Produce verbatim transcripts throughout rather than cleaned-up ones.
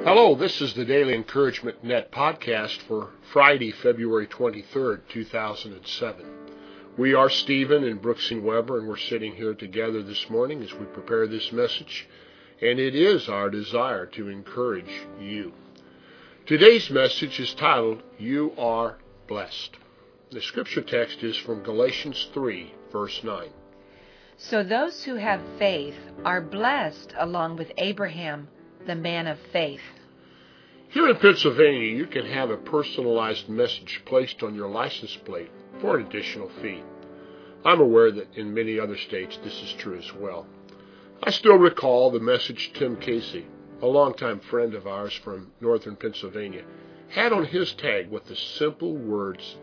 Hello, this is the Daily Encouragement Net podcast for Friday, February twenty-third, two thousand seven. We are Stephen and Brooksing Weber, and we're sitting here together this morning as we prepare this message, and it is our desire to encourage you. Today's message is titled, You Are Blessed. The scripture text is from Galatians three, verse nine. So those who have faith are blessed along with Abraham, the man of faith. Here in Pennsylvania, you can have a personalized message placed on your license plate for an additional fee. I'm aware that in many other states this is true as well. I still recall the message Tim Casey, a longtime friend of ours from northern Pennsylvania, had on his tag with the simple words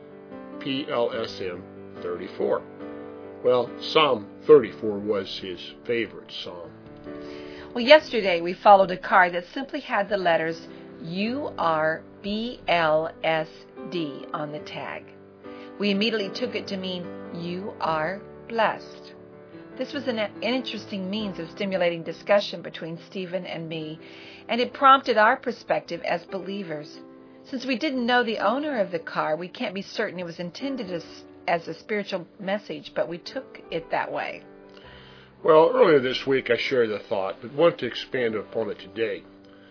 P L S M thirty-four. Well, Psalm thirty-four was his favorite psalm. Well, yesterday we followed a card that simply had the letters U R B L S D on the tag. We immediately took it to mean you are blessed. This was an interesting means of stimulating discussion between Stephen and me, and it prompted our perspective as believers. Since we didn't know the owner of the car, we can't be certain it was intended as, as a spiritual message, but we took it that way. Well, earlier this week I shared the thought, but want to expand upon it today.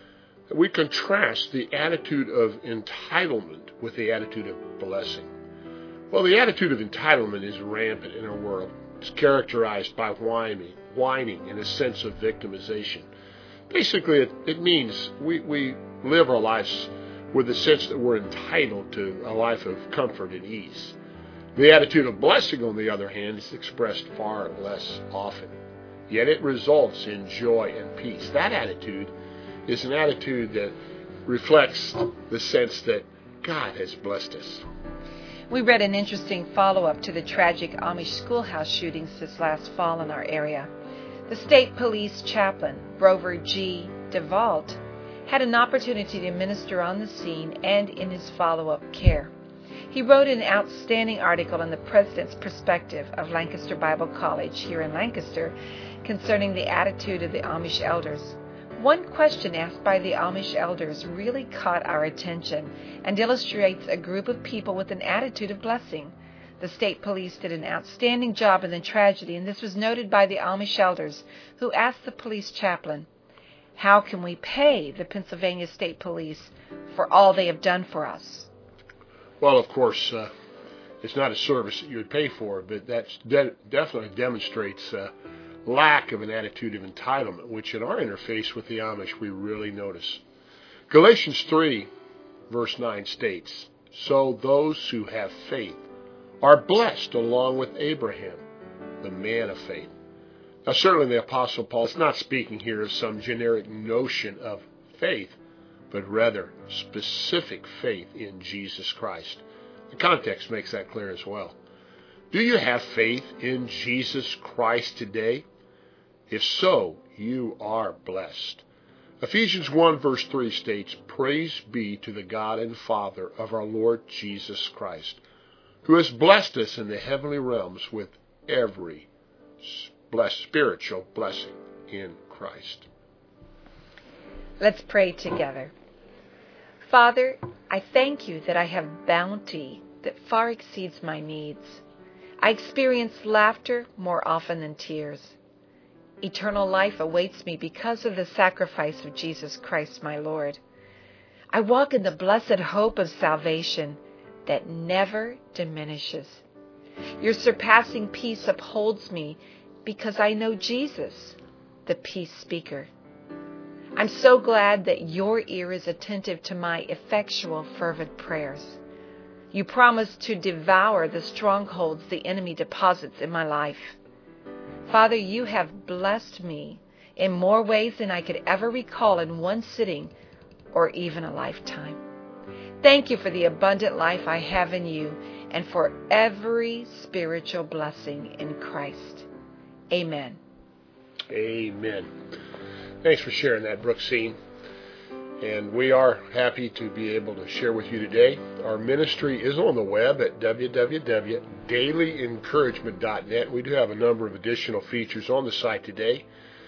We contrast the attitude of entitlement with the attitude of blessing. Well, the attitude of entitlement is rampant in our world. It's characterized by whining, whining and a sense of victimization. Basically, it, it means we, we live our lives with the sense that we're entitled to a life of comfort and ease. The attitude of blessing, on the other hand, is expressed far less often. Yet it results in joy and peace. That attitude is an attitude that reflects the sense that God has blessed us. We read an interesting follow-up to the tragic Amish schoolhouse shootings this last fall in our area. The state police chaplain, Grover G. DeVault, had an opportunity to minister on the scene and in his follow-up care. He wrote an outstanding article in the President's Perspective of Lancaster Bible College here in Lancaster concerning the attitude of the Amish elders. One question asked by the Amish elders really caught our attention and illustrates a group of people with an attitude of blessing. The state police did an outstanding job in the tragedy, and this was noted by the Amish elders, who asked the police chaplain, "How can we pay the Pennsylvania State Police for all they have done for us?" Well, of course, uh, it's not a service that you would pay for, but that de- definitely demonstrates uh, lack of an attitude of entitlement, which in our interface with the Amish we really notice. Galatians three, verse nine states, So those who have faith are blessed along with Abraham, the man of faith. Now, certainly the Apostle Paul is not speaking here of some generic notion of faith, but rather specific faith in Jesus Christ. The context makes that clear as well. Do you have faith in Jesus Christ today? If so, you are blessed. Ephesians one verse three states, Praise be to the God and Father of our Lord Jesus Christ, who has blessed us in the heavenly realms with every blessed spiritual blessing in Christ. Let's pray together. Father, I thank you that I have bounty that far exceeds my needs. I experience laughter more often than tears. Eternal life awaits me because of the sacrifice of Jesus Christ, my Lord. I walk in the blessed hope of salvation that never diminishes. Your surpassing peace upholds me because I know Jesus, the peace speaker. I'm so glad that your ear is attentive to my effectual, fervent prayers. You promise to devour the strongholds the enemy deposits in my life. Father, you have blessed me in more ways than I could ever recall in one sitting or even a lifetime. Thank you for the abundant life I have in you and for every spiritual blessing in Christ. Amen. Amen. Thanks for sharing that, Brooksine. And we are happy to be able to share with you today. Our ministry is on the web at w w w dot daily encouragement dot net. We do have a number of additional features on the site today.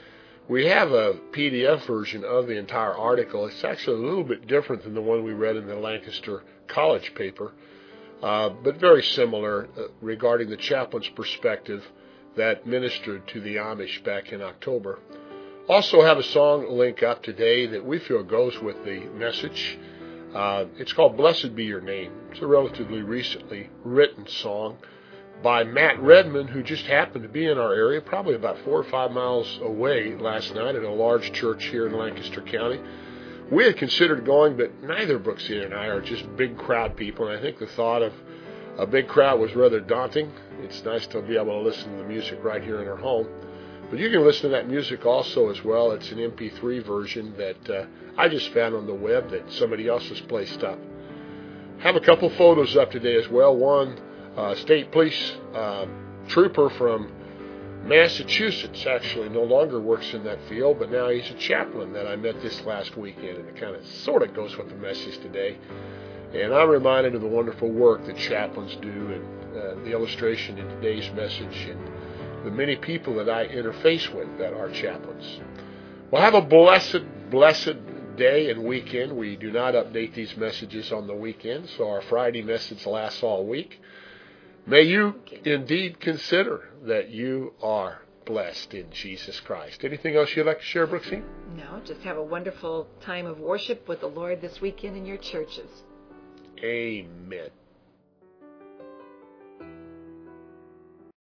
We have a P D F version of the entire article. It's actually a little bit different than the one we read in the Lancaster College paper, uh, but very similar uh, regarding the chaplain's perspective that ministered to the Amish back in October. Also have a song link up today that we feel goes with the message. Uh, it's called Blessed Be Your Name. It's a relatively recently written song by Matt Redman, who just happened to be in our area, probably about four or five miles away last night at a large church here in Lancaster County. We had considered going, but neither Brooksy and I are just big crowd people, and I think the thought of a big crowd was rather daunting. It's nice to be able to listen to the music right here in our home. But you can listen to that music also as well. It's an M P three version that uh, I just found on the web that somebody else has placed up. Have a couple photos up today as well. One, uh, state police uh, trooper from Massachusetts actually no longer works in that field, but now he's a chaplain that I met this last weekend, and it kind of sort of goes with the message today. And I'm reminded of the wonderful work that chaplains do, and uh, the illustration in today's message, and the many people that I interface with that are chaplains. Well, have a blessed, blessed day and weekend. We do not update these messages on the weekend, so our Friday message lasts all week. May you indeed consider that you are blessed in Jesus Christ. Anything else you'd like to share, Brooksy? No, just have a wonderful time of worship with the Lord this weekend in your churches. Amen.